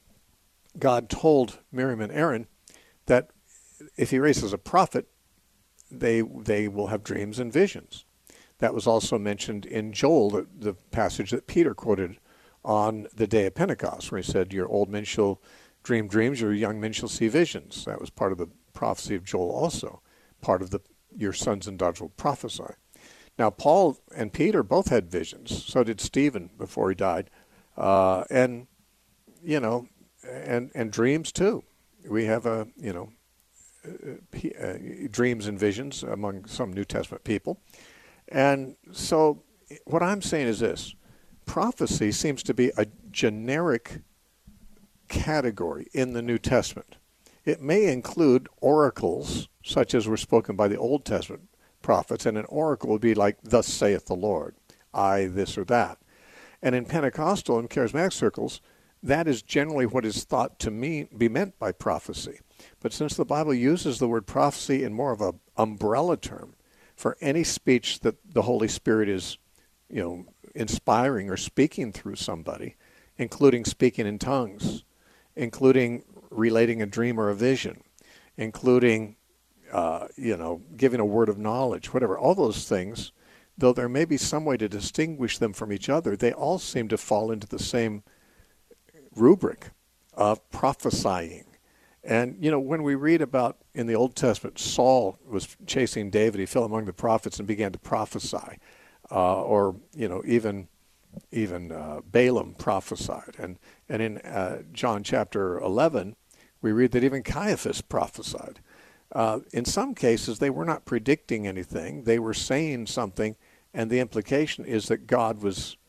God told Miriam and Aaron that if he raises a prophet, they they will have dreams and visions. That was also mentioned in Joel, the, the passage that Peter quoted on the day of Pentecost, where he said, your old men shall dream dreams, your young men shall see visions. That was part of the prophecy of Joel also, part of the your sons and daughters will prophesy. Now, Paul and Peter both had visions. So did Stephen before he died. Uh, and, you know, and, and dreams too. We have a, you know, uh, dreams and visions among some New Testament people. And so what I'm saying is this. Prophecy seems to be a generic category in the New Testament. It may include oracles, such as were spoken by the Old Testament prophets, and an oracle would be like, thus saith the Lord, I, this or that. And in Pentecostal and charismatic circles, that is generally what is thought to mean, be meant by prophecy. But since the Bible uses the word prophecy in more of an umbrella term for any speech that the Holy Spirit is, you know, inspiring or speaking through somebody, including speaking in tongues, including relating a dream or a vision, including, uh, you know, giving a word of knowledge, whatever, all those things, though there may be some way to distinguish them from each other, they all seem to fall into the same rubric of prophesying. And, you know, when we read about in the Old Testament, Saul was chasing David, he fell among the prophets and began to prophesy. Uh, or, you know, even even uh, Balaam prophesied. And, and in uh, John chapter eleven, we read that even Caiaphas prophesied. Uh, in some cases, they were not predicting anything. They were saying something, and the implication is that God was,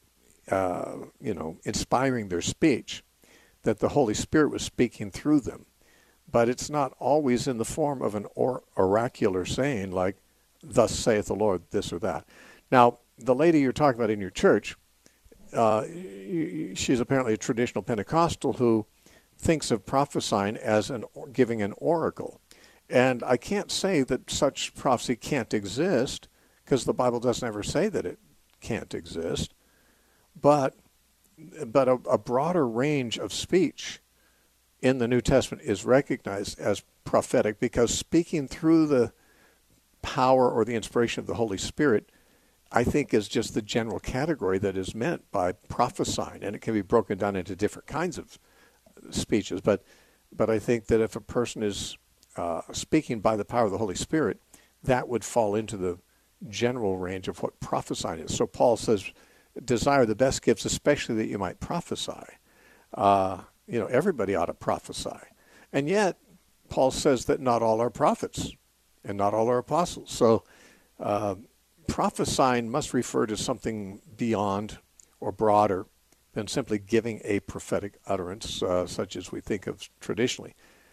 uh, you know, inspiring their speech, that the Holy Spirit was speaking through them. But it's not always in the form of an or- oracular saying like, thus saith the Lord, this or that. Now, the lady you're talking about in your church, uh, she's apparently a traditional Pentecostal who thinks of prophesying as an giving an oracle. And I can't say that such prophecy can't exist, because the Bible doesn't ever say that it can't exist. But but a, a broader range of speech in the New Testament is recognized as prophetic, because speaking through the power or the inspiration of the Holy Spirit, I think, is just the general category that is meant by prophesying, and it can be broken down into different kinds of speeches. But, but I think that if a person is uh, speaking by the power of the Holy Spirit, that would fall into the general range of what prophesying is. So Paul says, desire the best gifts, especially that you might prophesy. Uh, you know, everybody ought to prophesy. And yet, Paul says that not all are prophets, and not all are apostles. So, uh, prophesying must refer to something beyond or broader than simply giving a prophetic utterance, uh, such as we think of traditionally.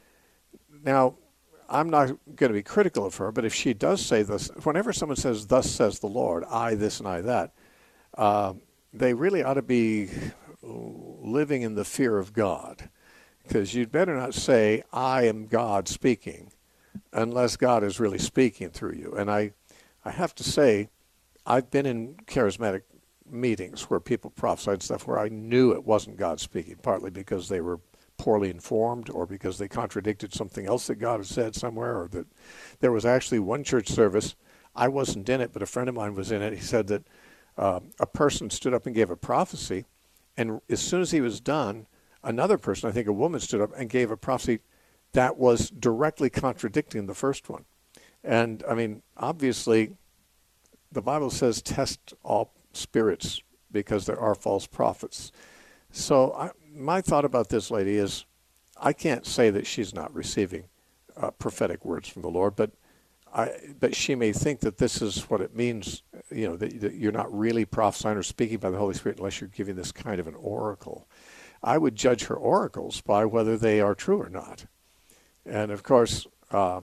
Now, I'm not going to be critical of her, but if she does say this, whenever someone says, thus says the Lord, I this and I that, uh, they really ought to be living in the fear of God, because you'd better not say, I am God speaking, unless God is really speaking through you. And I I have to say, I've been in charismatic meetings where people prophesied stuff where I knew it wasn't God speaking, partly because they were poorly informed or because they contradicted something else that God had said somewhere, or that there was actually one church service, I wasn't in it, but a friend of mine was in it. He said that uh, a person stood up and gave a prophecy, and as soon as he was done, another person, I think a woman, stood up and gave a prophecy that was directly contradicting the first one. And, I mean, obviously, the Bible says test all spirits because there are false prophets. So I, my thought about this lady is, I can't say that she's not receiving uh, prophetic words from the Lord, but I, but she may think that this is what it means, you know, that, that you're not really prophesying or speaking by the Holy Spirit unless you're giving this kind of an oracle. I would judge her oracles by whether they are true or not. And, of course, uh,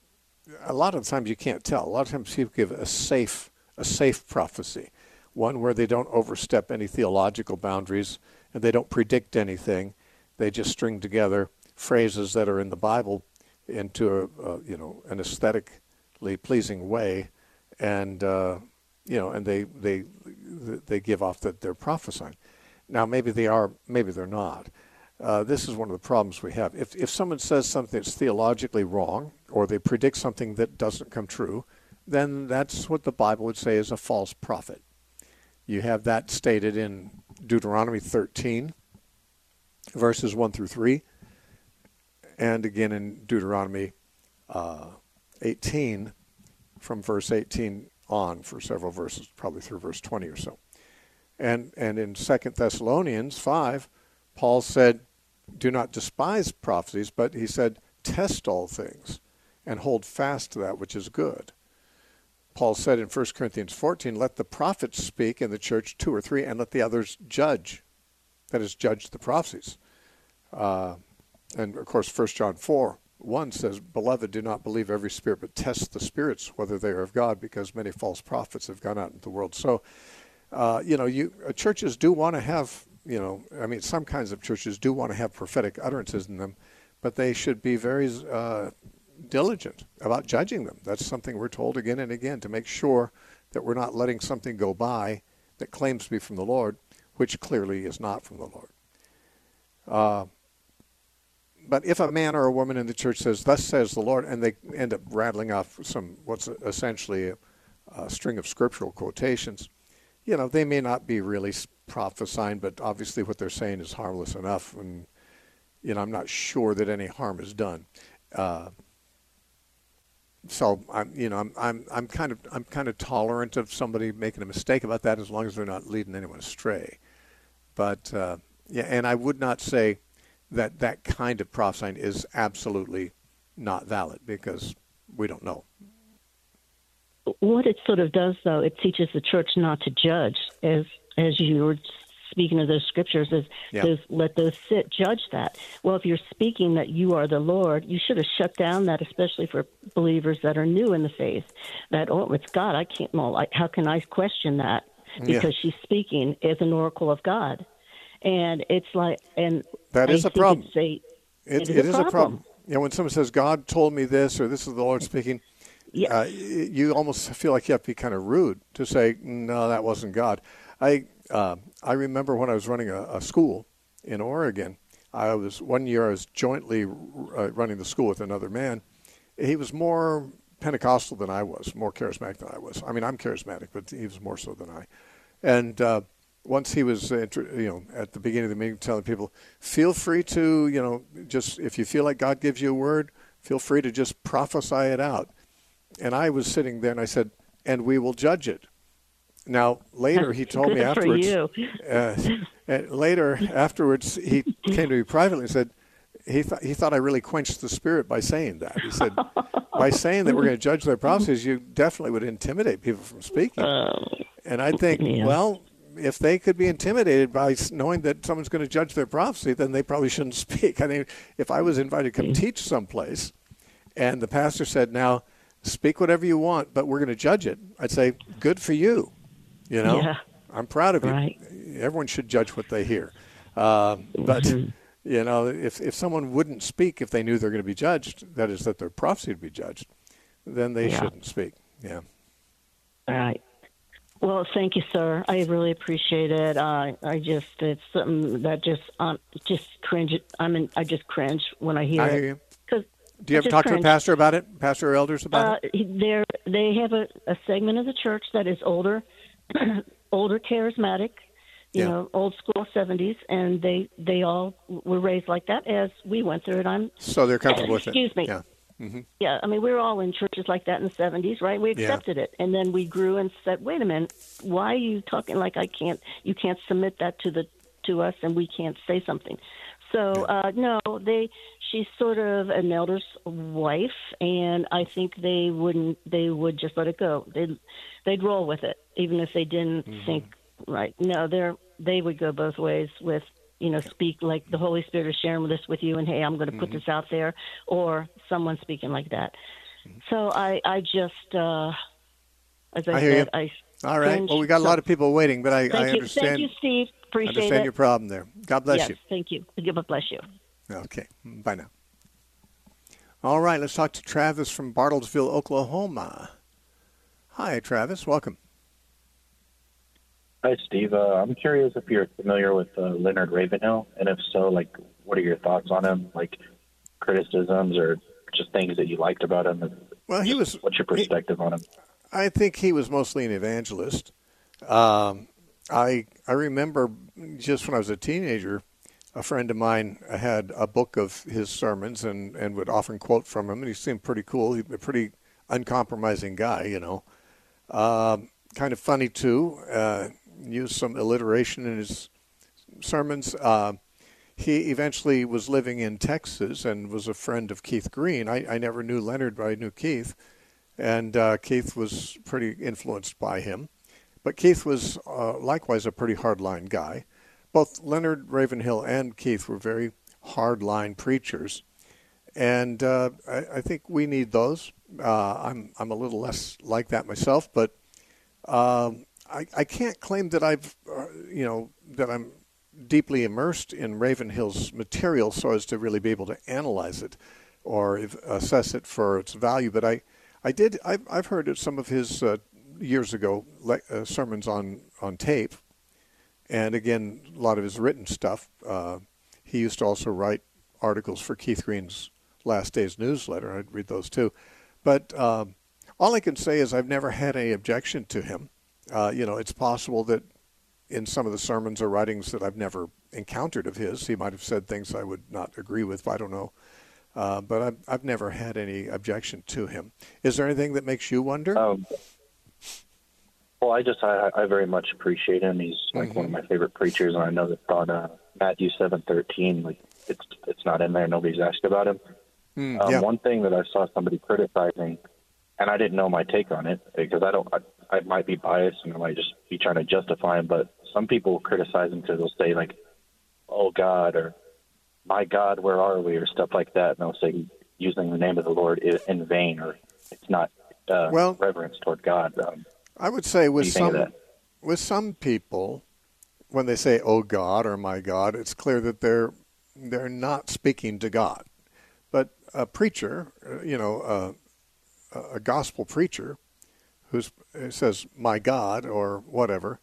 a lot of times you can't tell. A lot of times people give a safe, a safe prophecy, one where they don't overstep any theological boundaries and they don't predict anything. They just string together phrases that are in the Bible into a, a you know, an aesthetically pleasing way, and uh, you know, and they they they give off that they're prophesying. Now maybe they are, maybe they're not. Uh, this is one of the problems we have. If if someone says something that's theologically wrong, or they predict something that doesn't come true, then that's what the Bible would say is a false prophet. You have that stated in Deuteronomy thirteen, verses one through three, and again in Deuteronomy uh, eighteen, from verse eighteen on for several verses, probably through verse twenty or so. And and in Second Thessalonians five, Paul said, do not despise prophecies, but he said, test all things. and hold fast to that which is good. Paul said in First Corinthians fourteen, let the prophets speak in the church, two or three, and let the others judge. That is, judge the prophecies. Uh, and, of course, First John four one says, beloved, do not believe every spirit, but test the spirits, whether they are of God, because many false prophets have gone out into the world. So, uh, you know, you uh, churches do want to have, you know, I mean, some kinds of churches do want to have prophetic utterances in them, but they should be very uh, diligent about judging them. That's something we're told again and again, to make sure that we're not letting something go by that claims to be from the Lord, which clearly is not from the Lord. Uh, but if a man or a woman in the church says, thus says the Lord, and they end up rattling off some, what's essentially a, a string of scriptural quotations, you know, they may not be really prophesying, but obviously what they're saying is harmless enough, and, you know, I'm not sure that any harm is done. Uh, so I'm, you know, I'm, I'm, I'm kind of, I'm kind of tolerant of somebody making a mistake about that, as long as they're not leading anyone astray. But uh, yeah, and I would not say that that kind of prophesying is absolutely not valid, because we don't know. What it sort of does, though, it teaches the church not to judge, as as you were speaking of those scriptures, is yeah. to let those sit, judge that. Well, if you're speaking that you are the Lord, you should have shut down that, especially for believers that are new in the faith. That, oh, it's God. I can't, well, I, how can I question that? Because yeah. she's speaking as an oracle of God. And it's like, and that is I a problem. A, it, it, is, it a is problem. a problem. You know, when someone says, God told me this, or this is the Lord speaking, yeah. uh, you almost feel like you have to be kind of rude to say, no, that wasn't God. I uh, I remember when I was running a, a school in Oregon, I was one year I was jointly uh, running the school with another man. He was more Pentecostal than I was, more charismatic than I was. I mean, I'm charismatic, but he was more so than I. And uh, once he was, uh, you know, at the beginning of the meeting telling people, feel free to, you know, just, if you feel like God gives you a word, feel free to just prophesy it out. And I was sitting there and I said, and we will judge it. Now, later he told me afterwards, uh, later afterwards he came to me privately and said, he, th- he thought I really quenched the spirit by saying that. He said, by saying that we're going to judge their prophecies, you definitely would intimidate people from speaking. Uh, and I think, yeah. well, if they could be intimidated by knowing that someone's going to judge their prophecy, then they probably shouldn't speak. I mean, if I was invited to come teach someplace and the pastor said, now, speak whatever you want, but we're going to judge it, I'd say, good for you. You know, yeah. I'm proud of you. Right. Everyone should judge what they hear. Uh, but, mm-hmm. you know, if, if someone wouldn't speak if they knew they're going to be judged, that is that their prophecy would be judged, then they yeah. shouldn't speak. Yeah. All right. Well, thank you, sir. I really appreciate it. Uh, I just, it's something that just, um, just cringe. I mean, I just cringe when I hear I it. hear you. Cause Do you ever talk cringe. to the pastor about it, pastor or elders about uh, it? They're, they have a, a segment of the church that is older, older charismatic, you yeah. know, old school seventies, and they, they all were raised like that as we went through it. I'm So they're comfortable with it. Excuse me. Yeah. Mm-hmm. Yeah, I mean, we were all in churches like that in the seventies, right? We accepted yeah. it, and then we grew and said, "Wait a minute, why are you talking like I can't? You can't submit that to the to us, and we can't say something." So yeah. uh, no, they. She's sort of an elder's wife, and I think they wouldn't. They would just let it go. They they'd roll with it, even if they didn't mm-hmm. think right. No, they're they would go both ways with. You know, speak like the Holy Spirit is sharing this with you, and hey, I'm going to put mm-hmm. this out there, or someone speaking like that. Mm-hmm. So I, I just, uh, as I, I hear said, you. I. All right. Well, we got a lot of people waiting, but I, thank I you. understand. Thank you, Steve. Appreciate understand it. your problem there. God bless yes, you. Thank you. God bless you. Okay. Bye now. All right. Let's talk to Travis from Bartlesville, Oklahoma. Hi, Travis. Welcome. Hi, Steve. Uh, I'm curious if you're familiar with uh, Leonard Ravenhill, and if so, like, what are your thoughts on him? Like, criticisms or just things that you liked about him? Well, he was. What's your perspective he, on him? I think he was mostly an evangelist. Um, I I remember just when I was a teenager, a friend of mine had a book of his sermons and, and would often quote from him, and he seemed pretty cool. He's a pretty uncompromising guy, you know. Um, kind of funny too. Uh, used some alliteration in his sermons. Uh, he eventually was living in Texas and was a friend of Keith Green. I, I never knew Leonard, but I knew Keith. And uh, Keith was pretty influenced by him. But Keith was uh, likewise a pretty hardline guy. Both Leonard Ravenhill and Keith were very hardline preachers. And uh, I, I think we need those. Uh, I'm I'm a little less like that myself, but um, I, I can't claim that I've, uh, you know, that I'm deeply immersed in Ravenhill's material so as to really be able to analyze it or assess it for its value. But I, I did, I've, I've heard some of his uh, years ago le- uh, sermons on, on tape. And again, a lot of his written stuff. Uh, he used to also write articles for Keith Green's Last Days newsletter. I'd read those too. But um, all I can say is I've never had any objection to him. Uh, you know, it's possible that in some of the sermons or writings that I've never encountered of his, he might have said things I would not agree with. I don't know. Uh, but I've, I've never had any objection to him. Is there anything that makes you wonder? Um, well, I just, I, I very much appreciate him. He's like mm-hmm. one of my favorite preachers, and I know that on uh, Matthew seven thirteen, like it's it's not in there. Nobody's asked about him. Mm, um, yeah. One thing that I saw somebody criticizing, and I didn't know my take on it because I don't, I, I might be biased and I might just be trying to justify him, but some people criticize him because they'll say like, "Oh God," or "My God, where are we?" or stuff like that, and they'll say using the name of the Lord in vain, or it's not uh, well, reverence toward God. Um, I would say with some with some people, when they say "Oh God" or "My God," it's clear that they're they're not speaking to God. But a preacher, you know, uh, a gospel preacher, who says "My God" or whatever,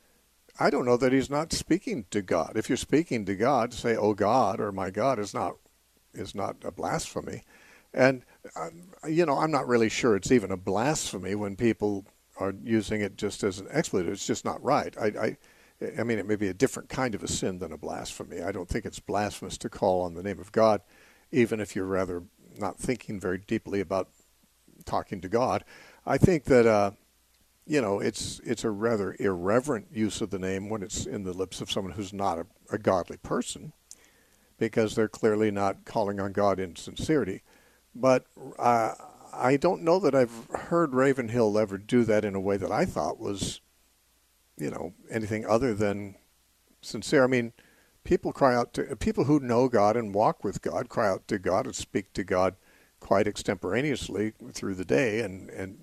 I don't know that he's not speaking to God. If you're speaking to God, to say "Oh God" or "My God" is not is not a blasphemy. And uh, you know, I'm not really sure it's even a blasphemy when people are using it just as an expletive. It's just not right. I, I, I mean, it may be a different kind of a sin than a blasphemy. I don't think it's blasphemous to call on the name of God, even if you're rather not thinking very deeply about talking to God. I think that, uh, you know, it's it's a rather irreverent use of the name when it's in the lips of someone who's not a, a godly person, because they're clearly not calling on God in sincerity. But uh, I don't know that I've heard Ravenhill ever do that in a way that I thought was, you know, anything other than sincere. I mean, people cry out to, people who know God and walk with God cry out to God and speak to God quite extemporaneously through the day. And, and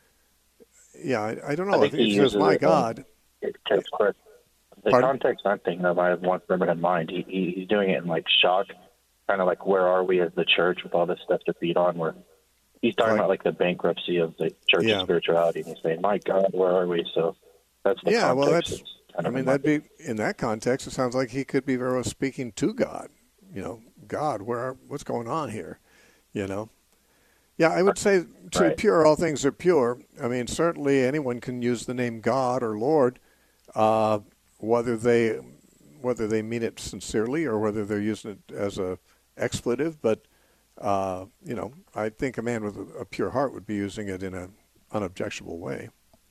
yeah, I, I don't know. I I think he says, "My God." It takes the Pardon? Context I'm thinking of, I have one remembered in mind. He, he He's doing it in like shock, kind of like, where are we as the church with all this stuff to feed on? Where he's talking like, about like the bankruptcy of the church's yeah. spirituality, and he's saying, "My God, where are we?" So that's the yeah. context. Well, that's. Kind of I mean, that'd be in that context. It sounds like he could be very well speaking to God. You know, God, where are, what's going on here? You know. Yeah, I would say to right. pure, all things are pure. I mean, certainly anyone can use the name God or Lord, uh, whether they whether they mean it sincerely or whether they're using it as a expletive. But uh, you know, I think a man with a, a pure heart would be using it in an unobjectionable way.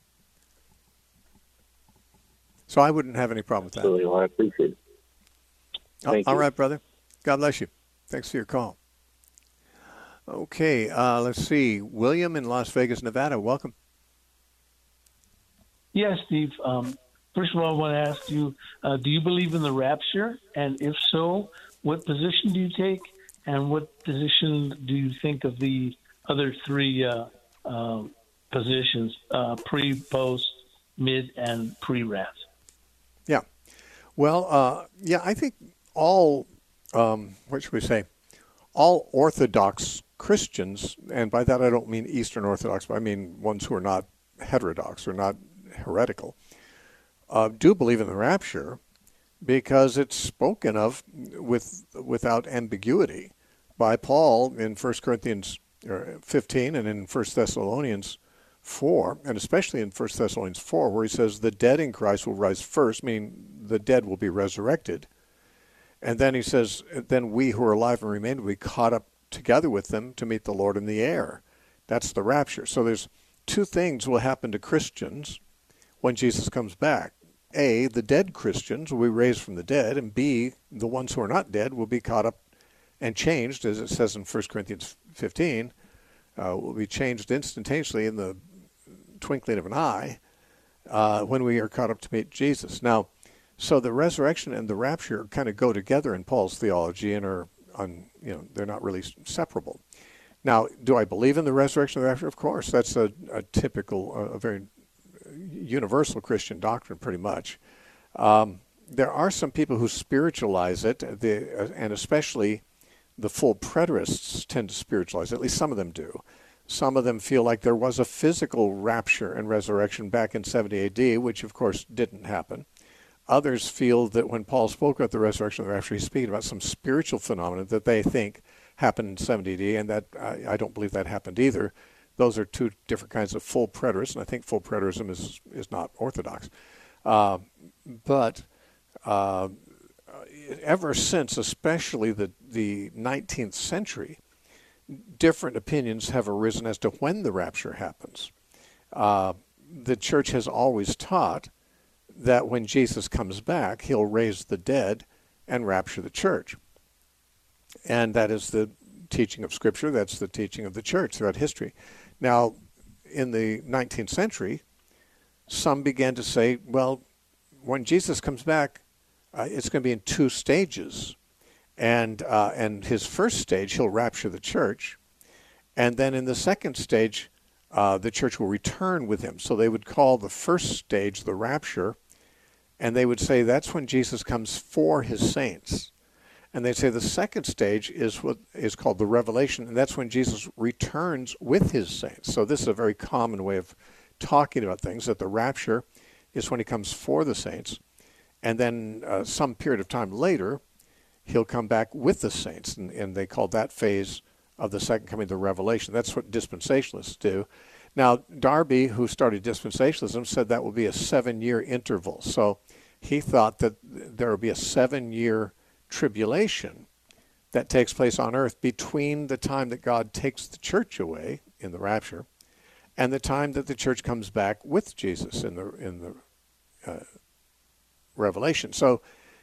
So I wouldn't have any problem with that. Absolutely, well, I appreciate it. Thank all you. right, brother. God bless you. Thanks for your call. Okay, uh, let's see. William in Las Vegas, Nevada. Welcome. Yes, Steve. Um, first of all, I want to ask you, uh, do you believe in the rapture? And if so, what position do you take? And what position do you think of the other three uh, uh, positions, uh, pre, post, mid, and pre-wrath? Yeah. Well, uh, yeah, I think all, um, what should we say, all Orthodox Christians, and by that I don't mean Eastern Orthodox, but I mean ones who are not heterodox or not heretical, uh, do believe in the rapture because it's spoken of with without ambiguity by Paul in First Corinthians fifteen and in First Thessalonians four, and especially in First Thessalonians four, where he says the dead in Christ will rise first, meaning the dead will be resurrected. And then he says, then we who are alive and remain will be caught up together with them to meet the Lord in the air. That's the rapture. So there's two things will happen to Christians when Jesus comes back. A, the dead Christians will be raised from the dead, and B, the ones who are not dead will be caught up and changed, as it says in First Corinthians fifteen, uh, will be changed instantaneously in the twinkling of an eye uh, when we are caught up to meet Jesus. Now, so the resurrection and the rapture kind of go together in Paul's theology and are, on, you know, they're not really separable. Now, do I believe in the resurrection and the rapture? Of course. That's a, a typical, a very universal Christian doctrine, pretty much. Um, there are some people who spiritualize it, the, and especially the full preterists tend to spiritualize it. At least some of them do. Some of them feel like there was a physical rapture and resurrection back in seventy A D, which of course didn't happen. Others feel that when Paul spoke about the resurrection and the rapture, he's speaking about some spiritual phenomenon that they think happened in seventy A D, and that I, I don't believe that happened either. Those are two different kinds of full preterists, and I think full preterism is is not orthodox. Uh, but uh, ever since, especially the, the nineteenth century, different opinions have arisen as to when the rapture happens. Uh, the church has always taught that when Jesus comes back, he'll raise the dead and rapture the church. And that is the teaching of Scripture. That's the teaching of the church throughout history. Now, in the nineteenth century, some began to say, well, when Jesus comes back, uh, it's going to be in two stages. And uh, and his first stage, he'll rapture the church. And then in the second stage, uh, the church will return with him. So they would call the first stage the rapture. And they would say that's when Jesus comes for his saints. And they'd say the second stage is what is called the revelation. And that's when Jesus returns with his saints. So this is a very common way of talking about things, that the rapture is when he comes for the saints. And then uh, some period of time later, he'll come back with the saints, and, and they call that phase of the second coming the revelation. That's what dispensationalists do. Now, Darby, who started dispensationalism, said that will be a seven-year interval. So he thought that there will be a seven-year tribulation that takes place on earth between the time that God takes the church away in the rapture and the time that the church comes back with Jesus in the in the uh, revelation. So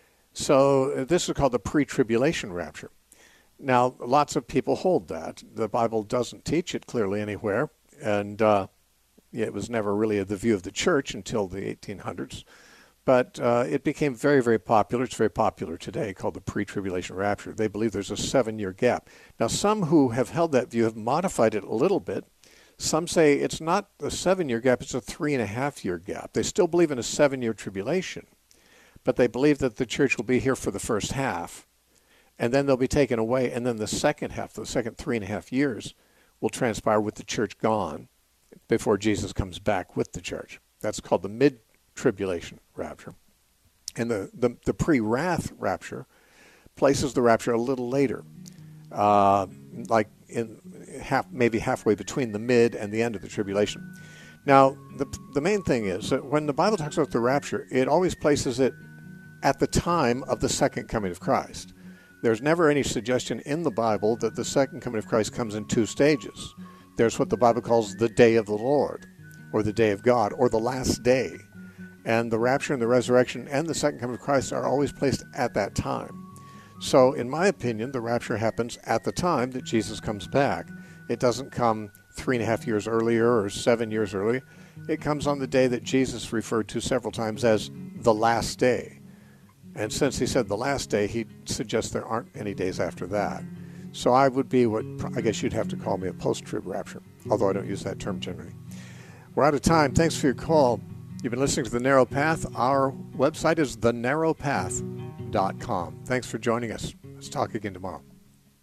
So this is called the pre-tribulation rapture. Now, lots of people hold that. The Bible doesn't teach it clearly anywhere, and uh, it was never really the view of the church until the eighteen hundreds. But uh, it became very, very popular. It's very popular today, called the pre-tribulation rapture. They believe there's a seven-year gap. Now, some who have held that view have modified it a little bit. Some say it's not a seven-year gap, it's a three-and-a-half-year gap. They still believe in a seven-year tribulation, but they believe that the church will be here for the first half, and then they'll be taken away, and then the second half, the second three and a half years, will transpire with the church gone before Jesus comes back with the church. That's called the mid-tribulation rapture. And the, the, the pre-wrath rapture places the rapture a little later, uh, like in half, maybe halfway between the mid and the end of the tribulation. Now, the the main thing is that when the Bible talks about the rapture, it always places it at the time of the second coming of Christ. There's never any suggestion in the Bible that the second coming of Christ comes in two stages. There's what the Bible calls the day of the Lord, or the day of God, or the last day. And the rapture and the resurrection and the second coming of Christ are always placed at that time. So, in my opinion, the rapture happens at the time that Jesus comes back. It doesn't come three and a half years earlier or seven years earlier. It comes on the day that Jesus referred to several times as the last day. And since he said the last day, he suggests there aren't any days after that. So I would be what I guess you'd have to call me a post-trib rapture, although I don't use that term generally. We're out of time. Thanks for your call. You've been listening to The Narrow Path. Our website is the narrow path dot com. Thanks for joining us. Let's talk again tomorrow.